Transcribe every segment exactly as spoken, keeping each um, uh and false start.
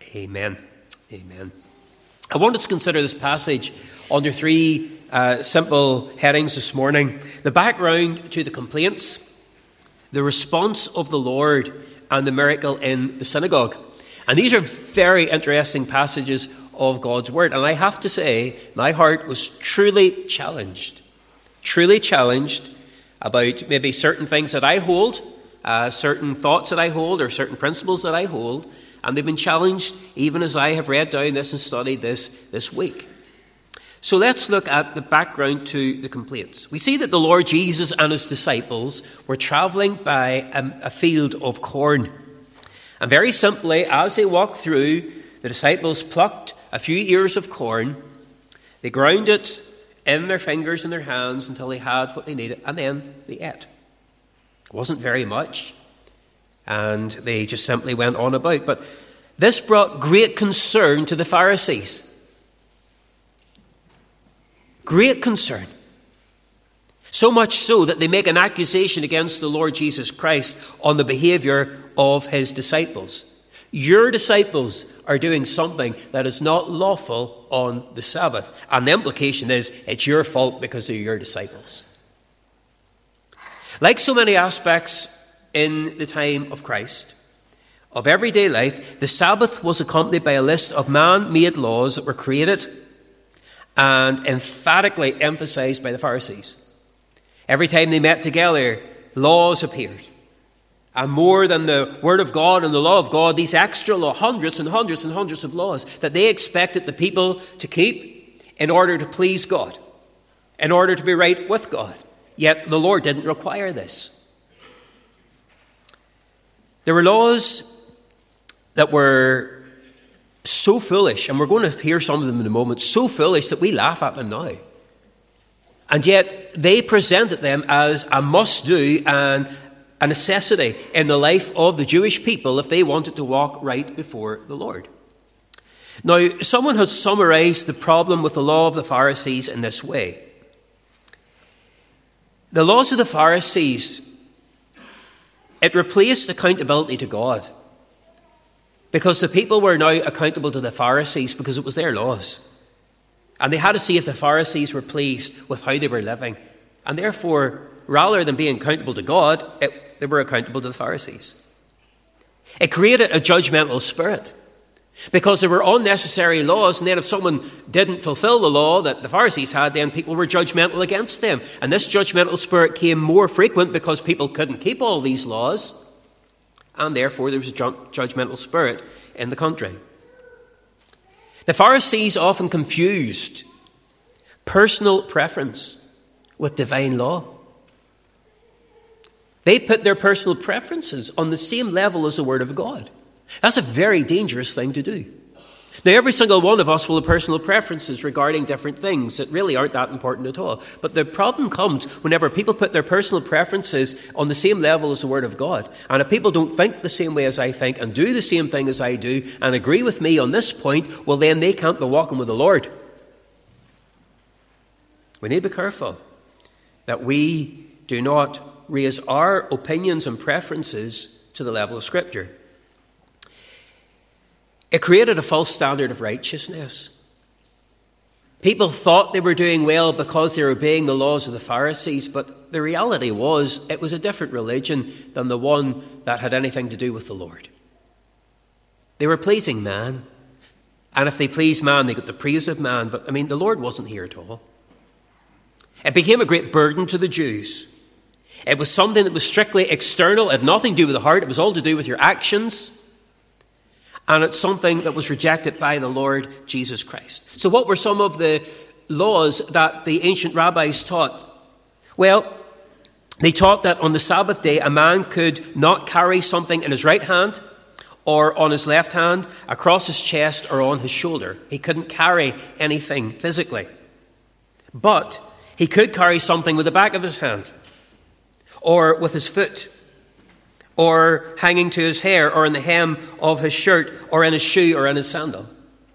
Amen. Amen. I wanted to consider this passage under three uh, simple headings this morning. The background to the complaints, the response of the Lord, and the miracle in the synagogue. And these are very interesting passages of God's word. And I have to say, my heart was truly challenged, truly challenged about maybe certain things that I hold, uh, certain thoughts that I hold, or certain principles that I hold. And they've been challenged even as I have read down this and studied this this week. So let's look at the background to the complaints. We see that the Lord Jesus and his disciples were travelling by a, a field of corn. And very simply, as they walked through, the disciples plucked a few ears of corn. They ground it in their fingers and their hands until they had what they needed, and then they ate. It wasn't very much. And they just simply went on about. But this brought great concern to the Pharisees. Great concern. So much so that they make an accusation against the Lord Jesus Christ on the behavior of his disciples. Your disciples are doing something that is not lawful on the Sabbath. And the implication is it's your fault because they're your disciples. Like so many aspects in the time of Christ, of everyday life, the Sabbath was accompanied by a list of man-made laws that were created and emphatically emphasized by the Pharisees. Every time they met together, laws appeared. And more than the Word of God and the law of God, these extra law, hundreds and hundreds and hundreds of laws that they expected the people to keep in order to please God, in order to be right with God. Yet the Lord didn't require this. There were laws that were so foolish, and we're going to hear some of them in a moment, so foolish that we laugh at them now. And yet they presented them as a must-do and a necessity in the life of the Jewish people if they wanted to walk right before the Lord. Now, someone has summarized the problem with the law of the Pharisees in this way. The laws of the Pharisees, it replaced accountability to God, because the people were now accountable to the Pharisees because it was their laws. And they had to see if the Pharisees were pleased with how they were living. And therefore, rather than being accountable to God, it, they were accountable to the Pharisees. It created a judgmental spirit because there were unnecessary laws, and then if someone didn't fulfill the law that the Pharisees had, then people were judgmental against them. And this judgmental spirit came more frequent because people couldn't keep all these laws, and therefore there was a judgmental spirit in the country. The Pharisees often confused personal preference with divine law. They put their personal preferences on the same level as the Word of God. That's a very dangerous thing to do. Now, every single one of us will have personal preferences regarding different things that really aren't that important at all. But the problem comes whenever people put their personal preferences on the same level as the Word of God. And if people don't think the same way as I think and do the same thing as I do and agree with me on this point, well, then they can't be walking with the Lord. We need to be careful that we do not raise our opinions and preferences to the level of Scripture. It created a false standard of righteousness. People thought they were doing well because they were obeying the laws of the Pharisees, but the reality was it was a different religion than the one that had anything to do with the Lord. They were pleasing man, and if they pleased man, they got the praise of man, but I mean, the Lord wasn't here at all. It became a great burden to the Jews. It was something that was strictly external. It had nothing to do with the heart. It was all to do with your actions. And it's something that was rejected by the Lord Jesus Christ. So what were some of the laws that the ancient rabbis taught? Well, they taught that on the Sabbath day, a man could not carry something in his right hand or on his left hand, across his chest or on his shoulder. He couldn't carry anything physically. But he could carry something with the back of his hand or with his foot, or hanging to his hair, or in the hem of his shirt, or in his shoe, or in his sandal.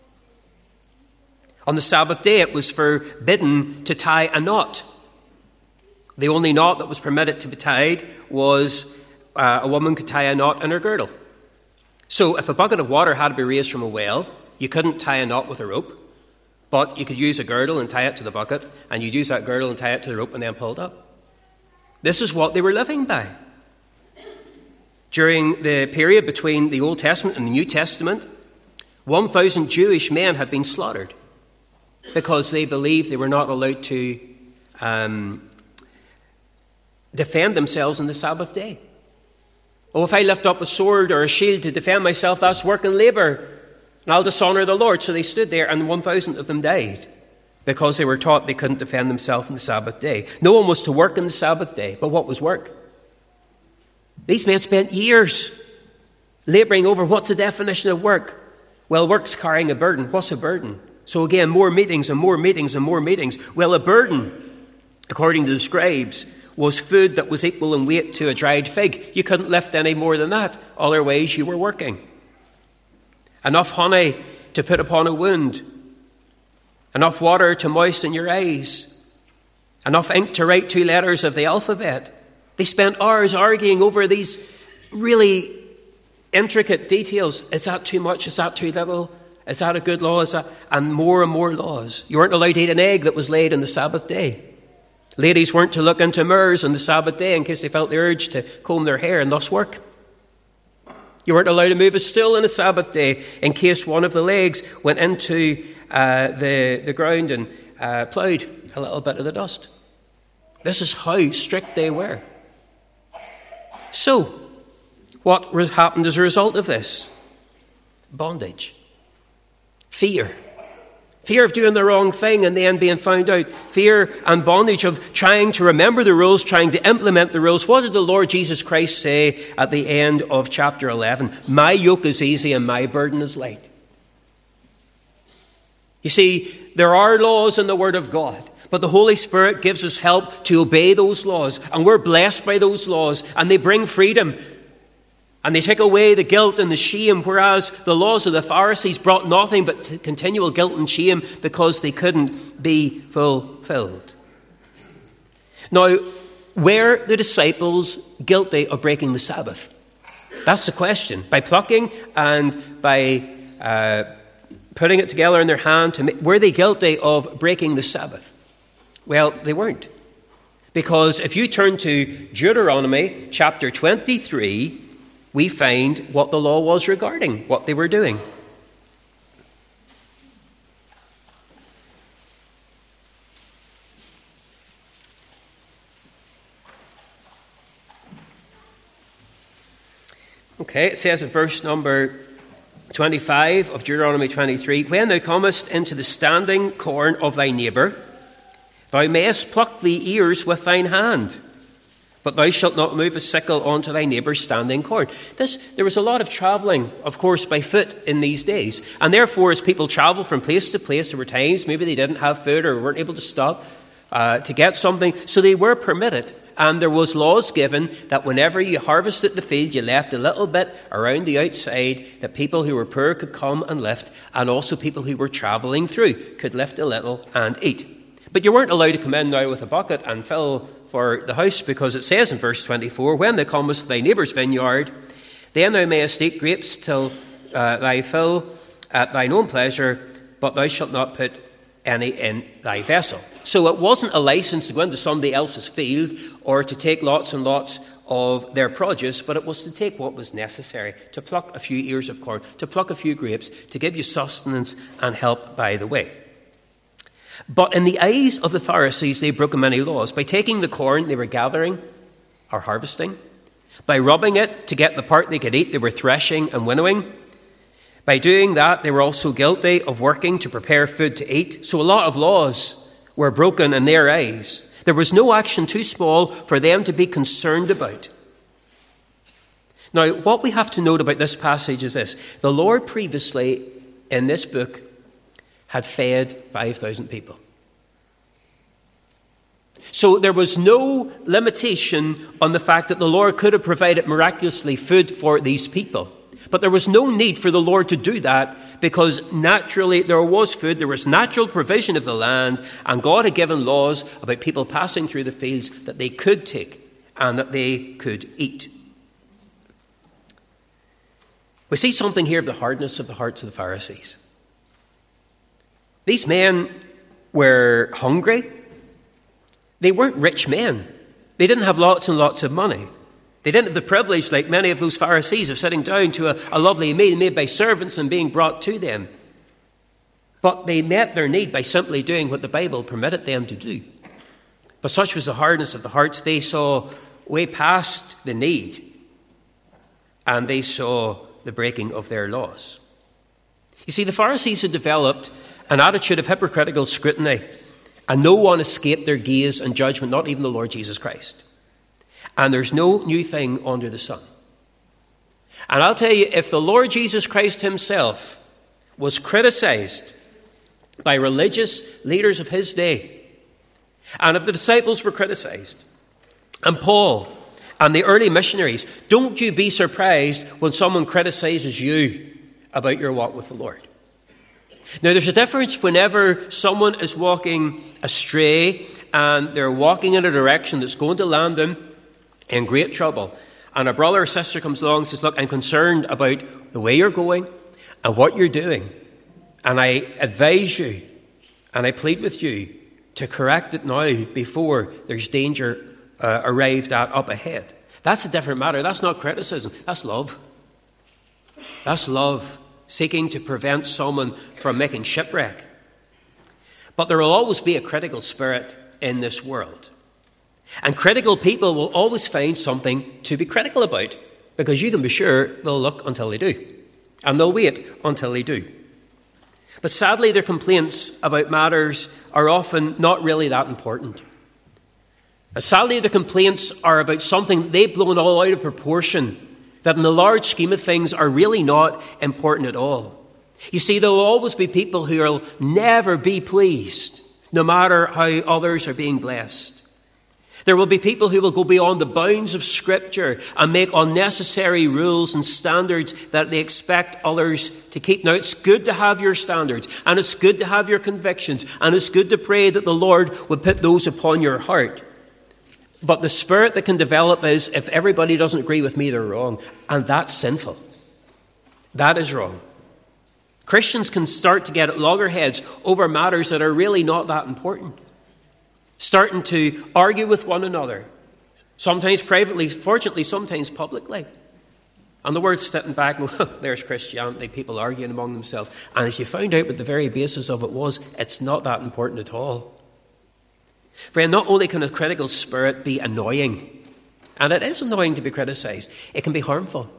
On the Sabbath day, it was forbidden to tie a knot. The only knot that was permitted to be tied was uh, a woman could tie a knot in her girdle. So if a bucket of water had to be raised from a well, you couldn't tie a knot with a rope, but you could use a girdle and tie it to the bucket, and you'd use that girdle and tie it to the rope and then pull it up. This is what they were living by. During the period between the Old Testament and the New Testament, one thousand Jewish men had been slaughtered because they believed they were not allowed to um, defend themselves on the Sabbath day. Oh, if I lift up a sword or a shield to defend myself, that's work and labour, and I'll dishonour the Lord. So they stood there, and one thousand of them died because they were taught they couldn't defend themselves on the Sabbath day. No one was to work on the Sabbath day, but what was work? These men spent years labouring over what's the definition of work. Well, work's carrying a burden. What's a burden? So again, more meetings and more meetings and more meetings. Well, a burden, according to the scribes, was food that was equal in weight to a dried fig. You couldn't lift any more than that. Otherwise, you were working. Enough honey to put upon a wound. Enough water to moisten your eyes. Enough ink to write two letters of the alphabet. They spent hours arguing over these really intricate details. Is that too much? Is that too little? Is that a good law? Is that... And more and more laws. You weren't allowed to eat an egg that was laid on the Sabbath day. Ladies weren't to look into mirrors on the Sabbath day in case they felt the urge to comb their hair and thus work. You weren't allowed to move a stool on a Sabbath day in case one of the legs went into uh, the, the ground and uh, ploughed a little bit of the dust. This is how strict they were. So, what happened as a result of this? Bondage. Fear. Fear of doing the wrong thing and then being found out. Fear and bondage of trying to remember the rules, trying to implement the rules. What did the Lord Jesus Christ say at the end of chapter eleven? My yoke is easy and my burden is light. You see, there are laws in the Word of God, but the Holy Spirit gives us help to obey those laws. And we're blessed by those laws, and they bring freedom. And they take away the guilt and the shame, whereas the laws of the Pharisees brought nothing but continual guilt and shame because they couldn't be fulfilled. Now, were the disciples guilty of breaking the Sabbath? That's the question. By plucking and by uh, putting it together in their hand, to make, were they guilty of breaking the Sabbath? Well, they weren't. Because if you turn to Deuteronomy chapter twenty-three, we find what the law was regarding what they were doing. Okay, it says in verse number twenty-five of Deuteronomy twenty-three, when thou comest into the standing corn of thy neighbour, thou mayest pluck the ears with thine hand, but thou shalt not move a sickle onto thy neighbour's standing corn. This, there was a lot of travelling, of course, by foot in these days. And therefore, as people travel from place to place, there were times maybe they didn't have food or weren't able to stop uh, to get something. So they were permitted. And there was laws given that whenever you harvested the field, you left a little bit around the outside that people who were poor could come and lift, and also people who were travelling through could lift a little and eat. But you weren't allowed to come in now with a bucket and fill for the house, because it says in verse twenty-four, when thou comest to thy neighbour's vineyard, then thou mayest eat grapes till uh, thy fill at thine own pleasure, but thou shalt not put any in thy vessel. So it wasn't a license to go into somebody else's field or to take lots and lots of their produce, but it was to take what was necessary, to pluck a few ears of corn, to pluck a few grapes, to give you sustenance and help by the way. But in the eyes of the Pharisees, they broke many laws. By taking the corn they were gathering or harvesting. By rubbing it to get the part they could eat, they were threshing and winnowing. By doing that, they were also guilty of working to prepare food to eat. So a lot of laws were broken in their eyes. There was no action too small for them to be concerned about. Now, what we have to note about this passage is this. The Lord previously, in this book, had fed five thousand people. So there was no limitation on the fact that the Lord could have provided miraculously food for these people. But there was no need for the Lord to do that, because naturally there was food, there was natural provision of the land, and God had given laws about people passing through the fields that they could take and that they could eat. We see something here of the hardness of the hearts of the Pharisees. These men were hungry. They weren't rich men. They didn't have lots and lots of money. They didn't have the privilege, like many of those Pharisees, of sitting down to a, a lovely meal made by servants and being brought to them. But they met their need by simply doing what the Bible permitted them to do. But such was the hardness of the hearts, they saw way past the need, and they saw the breaking of their laws. You see, the Pharisees had developed an attitude of hypocritical scrutiny, and no one escaped their gaze and judgment, not even the Lord Jesus Christ. And there's no new thing under the sun. And I'll tell you, if the Lord Jesus Christ himself was criticized by religious leaders of his day, and if the disciples were criticized, and Paul and the early missionaries, don't you be surprised when someone criticizes you about your walk with the Lord. Now, there's a difference whenever someone is walking astray and they're walking in a direction that's going to land them in great trouble, and a brother or sister comes along and says, look, I'm concerned about the way you're going and what you're doing, and I advise you and I plead with you to correct it now before there's danger uh, arrived at up ahead. That's a different matter. That's not criticism. That's love. That's love, seeking to prevent someone from making shipwreck. But there will always be a critical spirit in this world. And critical people will always find something to be critical about, because you can be sure they'll look until they do. And they'll wait until they do. But sadly, their complaints about matters are often not really that important. And sadly, their complaints are about something they've blown all out of proportion, that in the large scheme of things are really not important at all. You see, there will always be people who will never be pleased, no matter how others are being blessed. There will be people who will go beyond the bounds of Scripture and make unnecessary rules and standards that they expect others to keep. Now, it's good to have your standards, and it's good to have your convictions, and it's good to pray that the Lord would put those upon your heart. But the spirit that can develop is, if everybody doesn't agree with me, they're wrong. And that's sinful. That is wrong. Christians can start to get at loggerheads over matters that are really not that important. Starting to argue with one another. Sometimes privately, fortunately, sometimes publicly. And the word's sitting back, well, there's Christianity, people arguing among themselves. And if you found out what the very basis of it was, it's not that important at all. Friend, not only can a critical spirit be annoying, and it is annoying to be criticized, it can be harmful.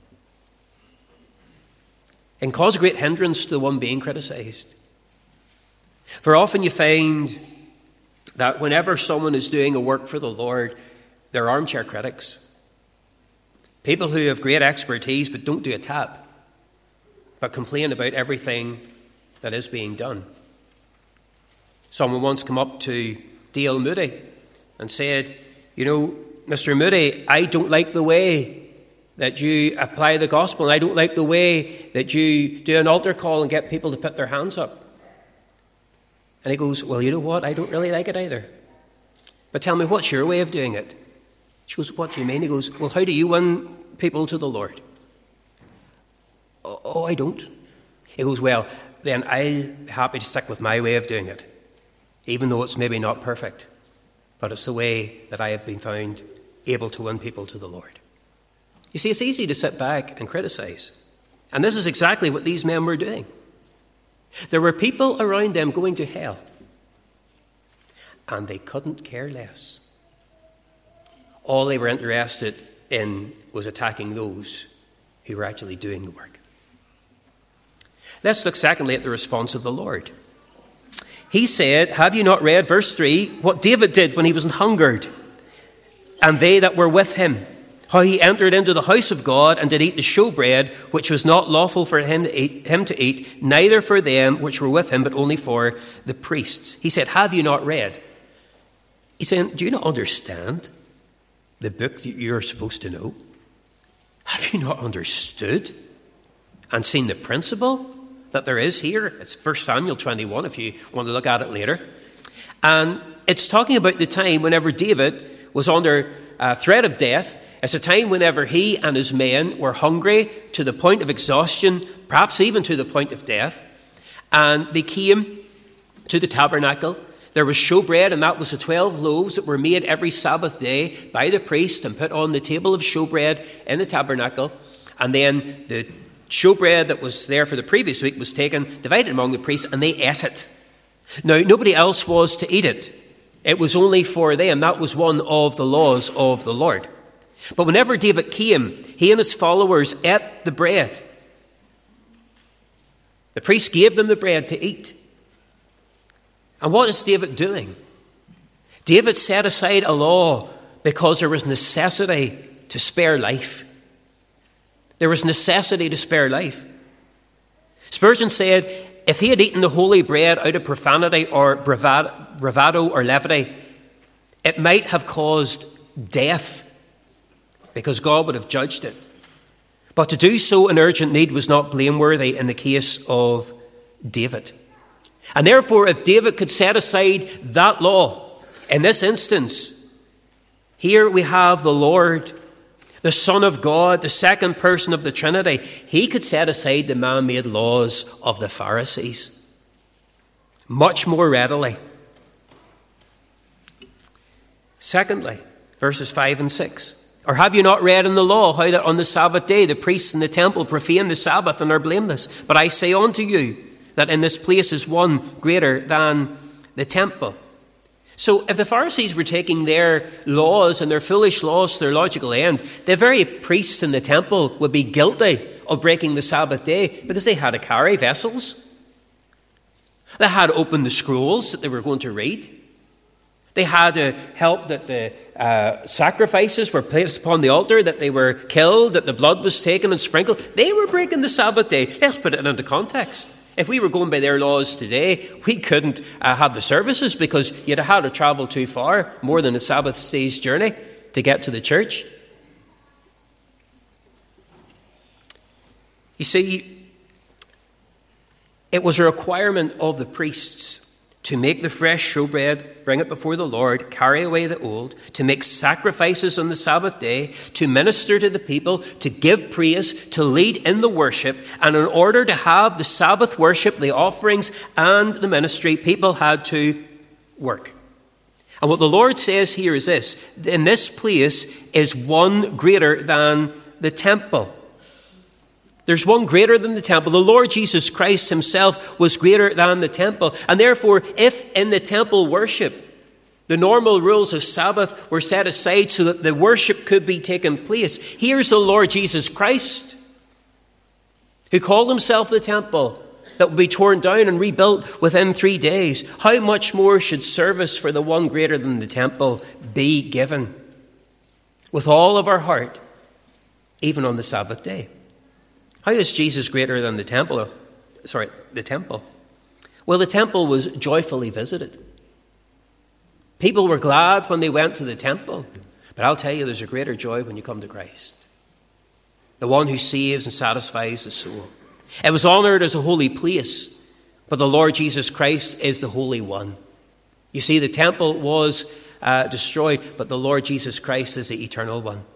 It can cause a great hindrance to the one being criticized. For often you find that whenever someone is doing a work for the Lord, they're armchair critics. People who have great expertise but don't do a tap, but complain about everything that is being done. Someone once came up to Dale Moody and said, you know, Mister Moody, I don't like the way that you apply the gospel, and I don't like the way that you do an altar call and get people to put their hands up. And he goes, well, you know what? I don't really like it either. But tell me, what's your way of doing it? She goes, what do you mean? He goes, well, how do you win people to the Lord? Oh, oh I don't. He goes, well, then I'm happy to stick with my way of doing it, even though it's maybe not perfect. But it's the way that I have been found able to win people to the Lord. You see, it's easy to sit back and criticize. And this is exactly what these men were doing. There were people around them going to hell, and they couldn't care less. All they were interested in was attacking those who were actually doing the work. Let's look secondly at the response of the Lord. He said, have you not read, verse three, what David did when he was an hungered, and they that were with him, how he entered into the house of God and did eat the showbread, which was not lawful for him to, eat, him to eat, neither for them which were with him, but only for the priests. He said, have you not read? He's saying, do you not understand the book that you're supposed to know? Have you not understood and seen the principle that there is here? It's First Samuel twenty-one, if you want to look at it later. And it's talking about the time whenever David was under uh, threat of death. It's a time whenever he and his men were hungry to the point of exhaustion, perhaps even to the point of death. And they came to the tabernacle. There was showbread, and that was the twelve loaves that were made every Sabbath day by the priest and put on the table of showbread in the tabernacle. And then the showbread that was there for the previous week was taken, divided among the priests, and they ate it. Now, nobody else was to eat it. It was only for them. That was one of the laws of the Lord. But whenever David came, he and his followers ate the bread. The priest gave them the bread to eat. And what is David doing? David set aside a law because there was necessity to spare life. There was necessity to spare life. Spurgeon said, if he had eaten the holy bread out of profanity or bravado or levity, it might have caused death because God would have judged it. But to do so in urgent need was not blameworthy in the case of David. And therefore, if David could set aside that law, in this instance, here we have the Lord, the Son of God, the second person of the Trinity. He could set aside the man-made laws of the Pharisees much more readily. Secondly, verses five and six. Or have you not read in the law how that on the Sabbath day the priests in the temple profane the Sabbath and are blameless? But I say unto you that in this place is one greater than the temple. So if the Pharisees were taking their laws and their foolish laws to their logical end, the very priests in the temple would be guilty of breaking the Sabbath day because they had to carry vessels. They had to open the scrolls that they were going to read. They had to help that the uh, sacrifices were placed upon the altar, that they were killed, that the blood was taken and sprinkled. They were breaking the Sabbath day. Let's put it into context. If we were going by their laws today, we couldn't uh, have the services because you'd have had to travel too far, more than a Sabbath day's journey, to get to the church. You see, it was a requirement of the priests to make the fresh showbread, bring it before the Lord, carry away the old, to make sacrifices on the Sabbath day, to minister to the people, to give praise, to lead in the worship. And in order to have the Sabbath worship, the offerings, and the ministry, people had to work. And what the Lord says here is this: in this place is one greater than the temple. There's one greater than the temple. The Lord Jesus Christ himself was greater than the temple. And therefore, if in the temple worship, the normal rules of Sabbath were set aside so that the worship could be taken place, here's the Lord Jesus Christ, who called himself the temple that would be torn down and rebuilt within three days. How much more should service for the one greater than the temple be given with all of our heart, even on the Sabbath day? How is Jesus greater than the temple? Sorry, the temple. Well, the temple was joyfully visited. People were glad when they went to the temple. But I'll tell you, there's a greater joy when you come to Christ, the one who saves and satisfies the soul. It was honoured as a holy place, but the Lord Jesus Christ is the Holy One. You see, the temple was uh, destroyed, but the Lord Jesus Christ is the Eternal One.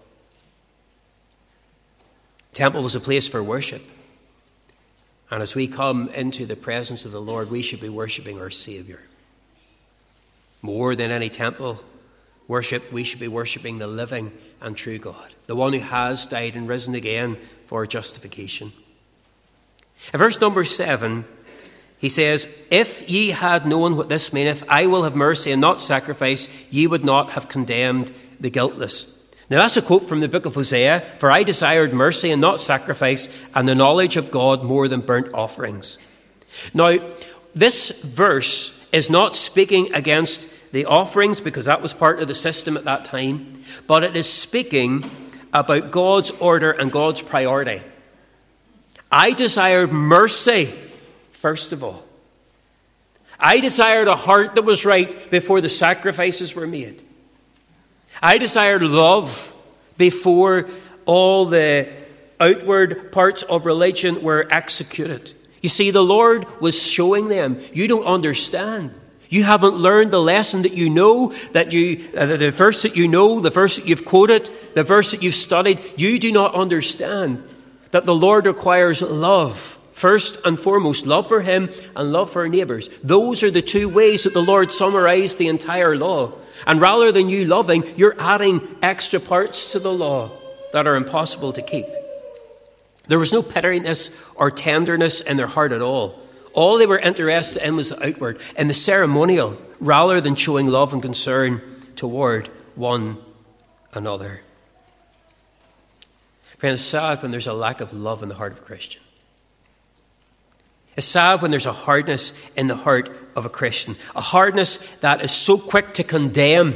Temple was a place for worship. And as we come into the presence of the Lord, we should be worshipping our Saviour. More than any temple worship, we should be worshipping the living and true God, the one who has died and risen again for justification. In verse number seven, he says, if ye had known what this meaneth, I will have mercy and not sacrifice, ye would not have condemned the guiltless. Now that's a quote from the book of Hosea. For I desired mercy and not sacrifice, and the knowledge of God more than burnt offerings. Now, this verse is not speaking against the offerings, because that was part of the system at that time, but it is speaking about God's order and God's priority. I desired mercy, first of all. I desired a heart that was right before the sacrifices were made. I desired love before all the outward parts of religion were executed. You see, the Lord was showing them, you don't understand. You haven't learned the lesson that you know, that you, uh, the verse that you know, the verse that you've quoted, the verse that you've studied. You do not understand that the Lord requires love. First and foremost, love for him and love for our neighbours. Those are the two ways that the Lord summarised the entire law. And rather than you loving, you're adding extra parts to the law that are impossible to keep. There was no bitterness or tenderness in their heart at all. All they were interested in was the outward, in the ceremonial, rather than showing love and concern toward one another. Friends, it's sad when there's a lack of love in the heart of a Christian. It's sad when there's a hardness in the heart of a Christian. A hardness that is so quick to condemn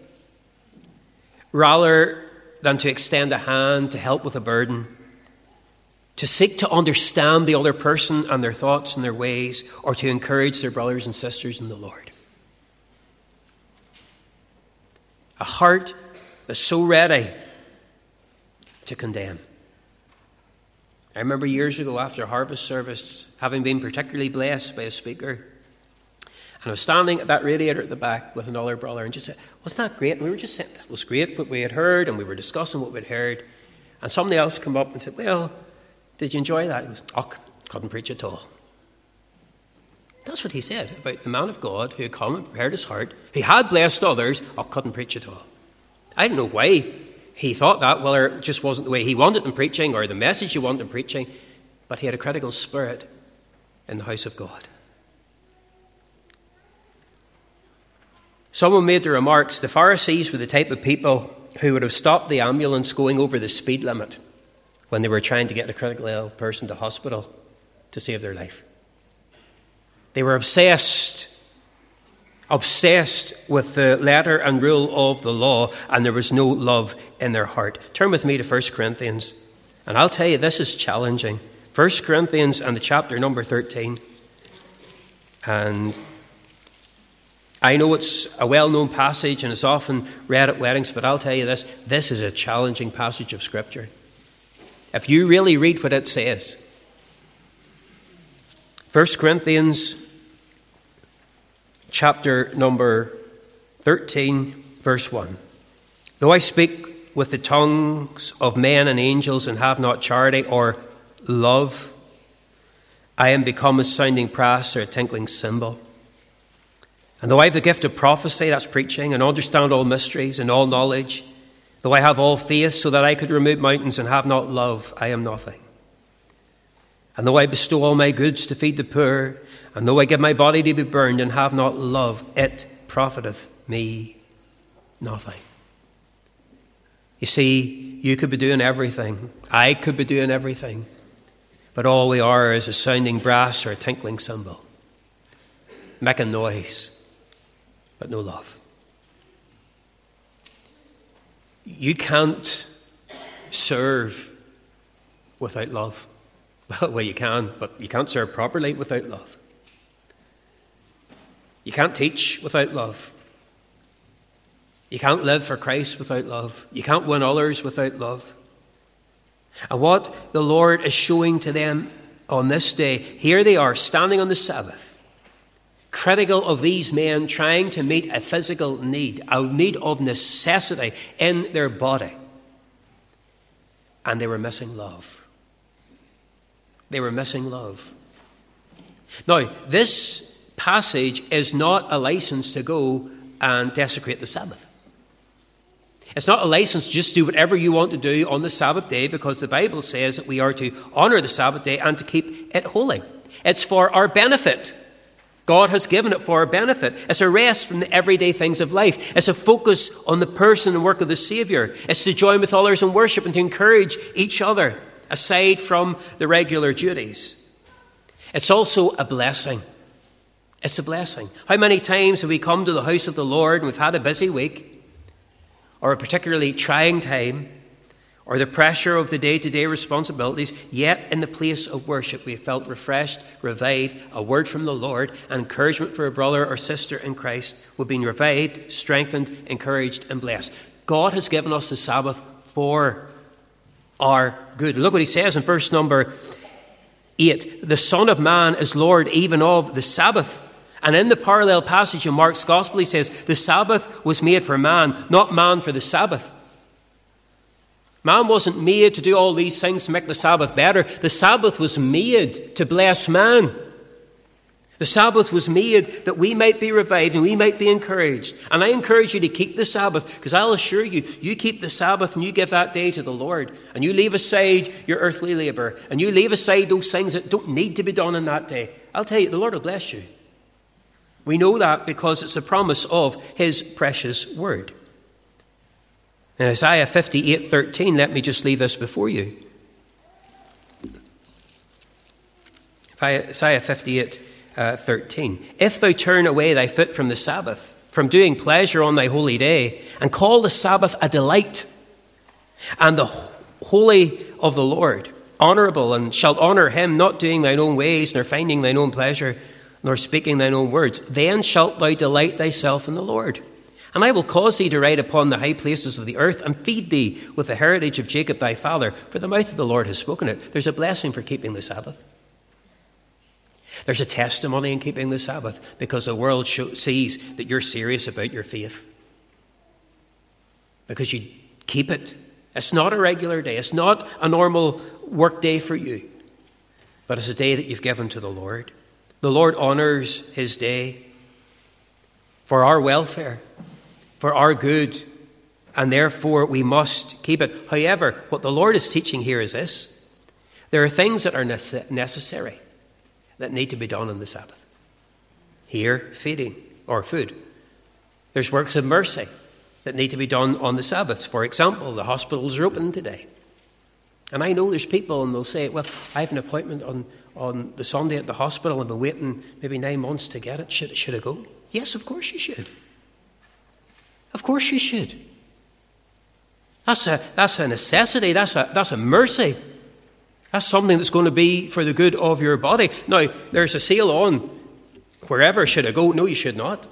rather than to extend a hand to help with a burden, to seek to understand the other person and their thoughts and their ways, or to encourage their brothers and sisters in the Lord. A heart that's so ready to condemn. I remember years ago after a harvest service, having been particularly blessed by a speaker, and I was standing at that radiator at the back with another brother and just said, wasn't that great? And we were just saying that was great what we had heard, and we were discussing what we'd heard. And somebody else came up and said, well, did you enjoy that? He goes, oh, couldn't preach at all. That's what he said about the man of God who had come and prepared his heart. He had blessed others. Oh, couldn't preach at all. I don't know why he thought that, whether it just wasn't the way he wanted in preaching or the message he wanted in preaching, but he had a critical spirit in the house of God. Someone made the remarks, the Pharisees were the type of people who would have stopped the ambulance going over the speed limit when they were trying to get a critically ill person to hospital to save their life. They were obsessed, obsessed with the letter and rule of the law, and there was no love in their heart. Turn with me to First Corinthians, and I'll tell you, this is challenging. First Corinthians and the chapter number thirteen. And I know it's a well-known passage and it's often read at weddings, but I'll tell you this, this is a challenging passage of Scripture. If you really read what it says. First Corinthians chapter number thirteen, verse one. Though I speak with the tongues of men and angels and have not charity or love, I am become a sounding brass or a tinkling cymbal. And though I have the gift of prophecy, that's preaching, and understand all mysteries and all knowledge, though I have all faith so that I could remove mountains and have not love, I am nothing. And though I bestow all my goods to feed the poor, and though I give my body to be burned and have not love, it profiteth me nothing. You see, you could be doing everything. I could be doing everything. But all we are is a sounding brass or a tinkling cymbal, making noise, but no love. You can't serve without love. Well, well, you can, but you can't serve properly without love. You can't teach without love. You can't live for Christ without love. You can't win others without love. And what the Lord is showing to them on this day, here they are standing on the Sabbath, critical of these men trying to meet a physical need, a need of necessity in their body. And they were missing love. They were missing love. Now, this passage is not a license to go and desecrate the Sabbath. It's not a license to just do whatever you want to do on the Sabbath day, because the Bible says that we are to honour the Sabbath day and to keep it holy. It's for our benefit. God has given it for our benefit. It's a rest from the everyday things of life. It's a focus on the person and work of the Saviour. It's to join with others in worship and to encourage each other aside from the regular duties. It's also a blessing. It's a blessing. How many times have we come to the house of the Lord and we've had a busy week, or a particularly trying time, or the pressure of the day-to-day responsibilities, yet in the place of worship we have felt refreshed, revived, a word from the Lord, and encouragement for a brother or sister in Christ. We've been revived, strengthened, encouraged, and blessed. God has given us the Sabbath for our good. Look what he says in verse number eight. The Son of Man is Lord even of the Sabbath. And in the parallel passage in Mark's Gospel, he says, the Sabbath was made for man, not man for the Sabbath. Man wasn't made to do all these things to make the Sabbath better. The Sabbath was made to bless man. The Sabbath was made that we might be revived and we might be encouraged. And I encourage you to keep the Sabbath, because I'll assure you, you keep the Sabbath and you give that day to the Lord. And you leave aside your earthly labour. And you leave aside those things that don't need to be done on that day. I'll tell you, the Lord will bless you. We know that because it's a promise of his precious word. In Isaiah fifty-eight thirteen, let me just leave this before you. Isaiah fifty-eight thirteen. If thou turn away thy foot from the Sabbath, from doing pleasure on thy holy day, and call the Sabbath a delight, and the holy of the Lord honourable, and shalt honour him, not doing thine own ways, nor finding thine own pleasure, nor speaking thine own words, then shalt thou delight thyself in the Lord. And I will cause thee to ride upon the high places of the earth, and feed thee with the heritage of Jacob thy father, for the mouth of the Lord has spoken it. There's a blessing for keeping the Sabbath. There's a testimony in keeping the Sabbath, because the world show, sees that you're serious about your faith. Because you keep it. It's not a regular day. It's not a normal work day for you. But it's a day that you've given to the Lord. The Lord honours his day for our welfare, for our good, and therefore we must keep it. However, what the Lord is teaching here is this. There are things that are necessary that need to be done on the Sabbath. Here, feeding or food. There's works of mercy that need to be done on the Sabbaths. For example, the hospitals are open today. And I know there's people, and they'll say, well, I have an appointment on, on the Sunday at the hospital. I've been waiting maybe nine months to get it. Should, should I go? Yes, of course you should. Of course you should. That's a, that's a necessity. That's a, that's a mercy. That's something that's going to be for the good of your body. Now, there's a sale on wherever. Should I go? No, you should not.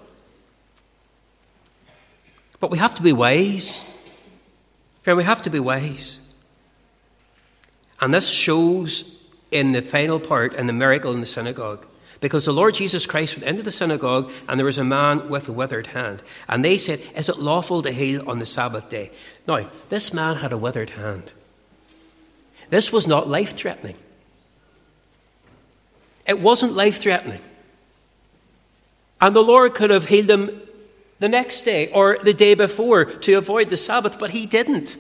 But we have to be wise. Friend, we have to be wise. And this shows in the final part, in the miracle in the synagogue. Because the Lord Jesus Christ went into the synagogue, and there was a man with a withered hand. And they said, is it lawful to heal on the Sabbath day? Now, this man had a withered hand. This was not life-threatening. It wasn't life-threatening. And the Lord could have healed him the next day or the day before to avoid the Sabbath, but he didn't.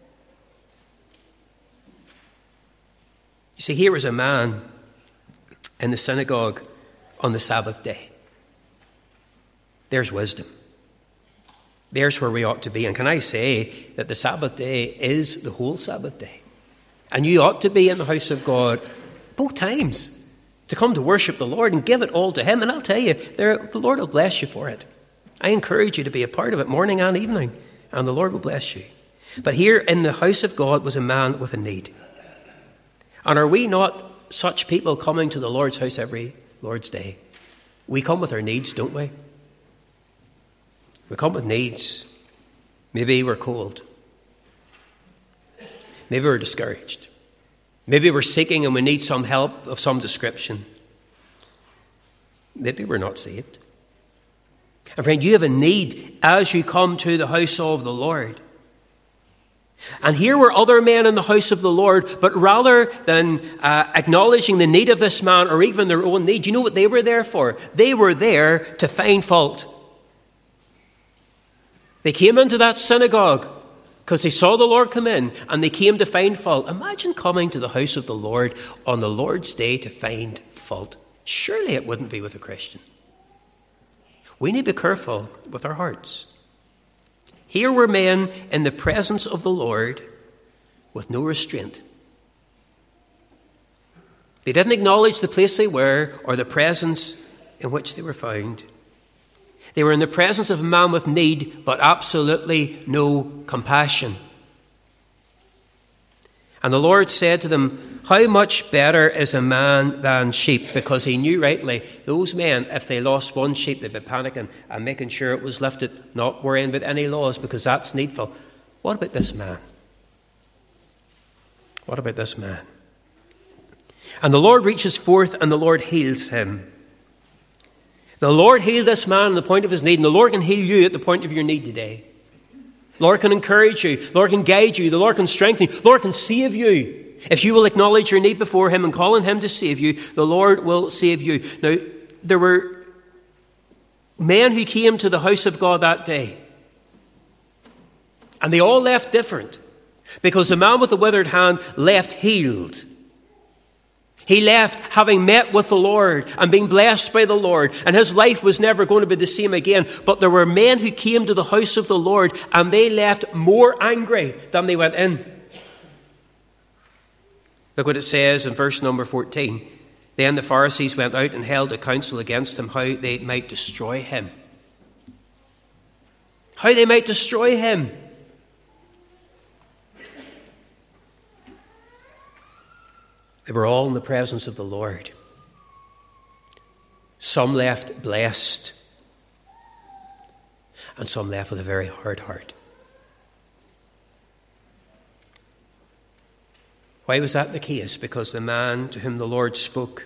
You see, here was a man in the synagogue on the Sabbath day. There's wisdom. There's where we ought to be. And can I say that the Sabbath day is the whole Sabbath day? And you ought to be in the house of God both times to come to worship the Lord and give it all to him. And I'll tell you, there, the Lord will bless you for it. I encourage you to be a part of it morning and evening, and the Lord will bless you. But here in the house of God was a man with a need. And are we not such people coming to the Lord's house every Lord's Day? We come with our needs, don't we? We come with needs. Maybe we're cold. Maybe we're discouraged. Maybe we're seeking and we need some help of some description. Maybe we're not saved. And friend, you have a need as you come to the house of the Lord. And here were other men in the house of the Lord, but rather than uh, acknowledging the need of this man or even their own need, you know what they were there for? They were there to find fault. They came into that synagogue because they saw the Lord come in, and they came to find fault. Imagine coming to the house of the Lord on the Lord's day to find fault. Surely it wouldn't be with a Christian. We need to be careful with our hearts. Here were men in the presence of the Lord with no restraint. They didn't acknowledge the place they were or the presence in which they were found. They were in the presence of a man with need, but absolutely no compassion. And the Lord said to them, how much better is a man than sheep? Because he knew rightly, those men, if they lost one sheep, they'd be panicking and making sure it was lifted, not worrying about any laws, because that's needful. What about this man? What about this man? And the Lord reaches forth and the Lord heals him. The Lord healed this man at the point of his need, and the Lord can heal you at the point of your need today. The Lord can encourage you. The Lord can guide you. The Lord can strengthen you. The Lord can save you. If you will acknowledge your need before him and call on him to save you, the Lord will save you. Now, there were men who came to the house of God that day, and they all left different, because the man with the withered hand left healed. He left having met with the Lord and being blessed by the Lord, and his life was never going to be the same again. But there were men who came to the house of the Lord, and they left more angry than they went in. Look what it says in verse number fourteen. Then the Pharisees went out and held a council against him, how they might destroy him. How they might destroy him. They were all in the presence of the Lord. Some left blessed, and some left with a very hard heart. Why was that the case? Because the man to whom the Lord spoke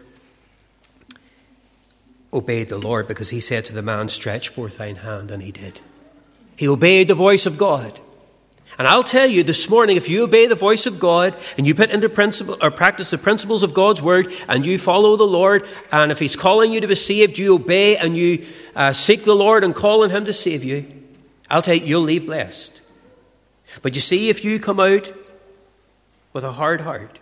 obeyed the Lord, because he said to the man, stretch forth thine hand, and he did. He obeyed the voice of God. And I'll tell you this morning, if you obey the voice of God and you put into principle or practice the principles of God's word, and you follow the Lord, and if he's calling you to be saved, you obey and you uh, seek the Lord and call on him to save you, I'll tell you, you'll leave blessed. But you see, if you come out with a hard heart,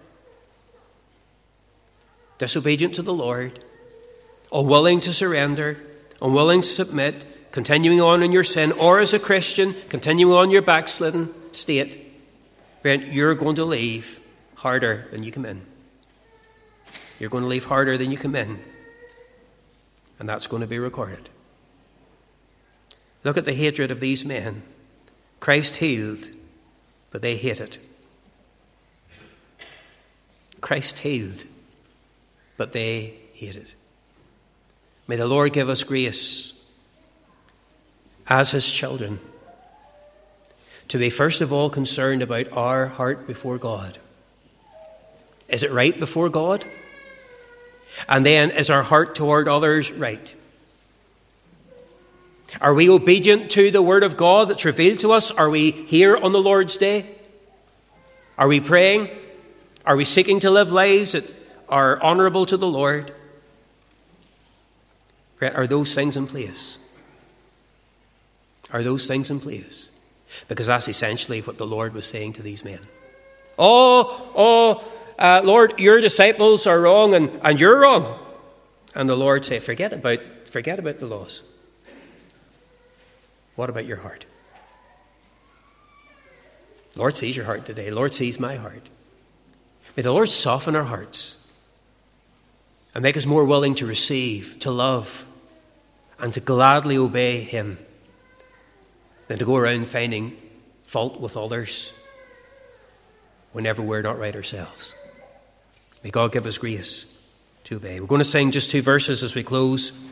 disobedient to the Lord, unwilling to surrender, unwilling to submit, continuing on in your sin, or as a Christian, continuing on your backslidden state, friend, you're going to leave harder than you come in. You're going to leave harder than you come in. And that's going to be recorded. Look at the hatred of these men. Christ healed, but they hated. Christ healed, but they hated. May the Lord give us grace as his children to be first of all concerned about our heart before God. Is it right before God? And then, is our heart toward others right? Are we obedient to the word of God that's revealed to us? Are we here on the Lord's day? Are we praying? Are we seeking to live lives that are honourable to the Lord? Are those things in place? Are those things in place? Because that's essentially what the Lord was saying to these men. Oh, oh, uh, Lord, your disciples are wrong and, and you're wrong. And the Lord said, forget about, forget about the laws. What about your heart? The Lord sees your heart today. The Lord sees my heart. May the Lord soften our hearts and make us more willing to receive, to love, and to gladly obey him, than to go around finding fault with others whenever we're not right ourselves. May God give us grace to obey. We're going to sing just two verses as we close.